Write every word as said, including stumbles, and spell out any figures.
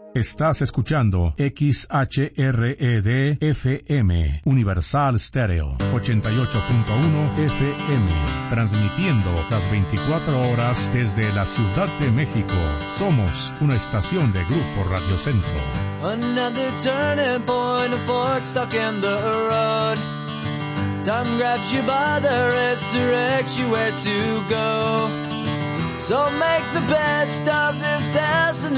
Estás escuchando X H R E D F M, Universal Stereo, ochenta y ocho punto uno F M, transmitiendo las veinticuatro horas desde la Ciudad de México. Somos una estación de Grupo Radio Centro. Another turning point, a fork stuck in the road. Time grabs you by the wrist, directs you where to go. So make the best of this destiny.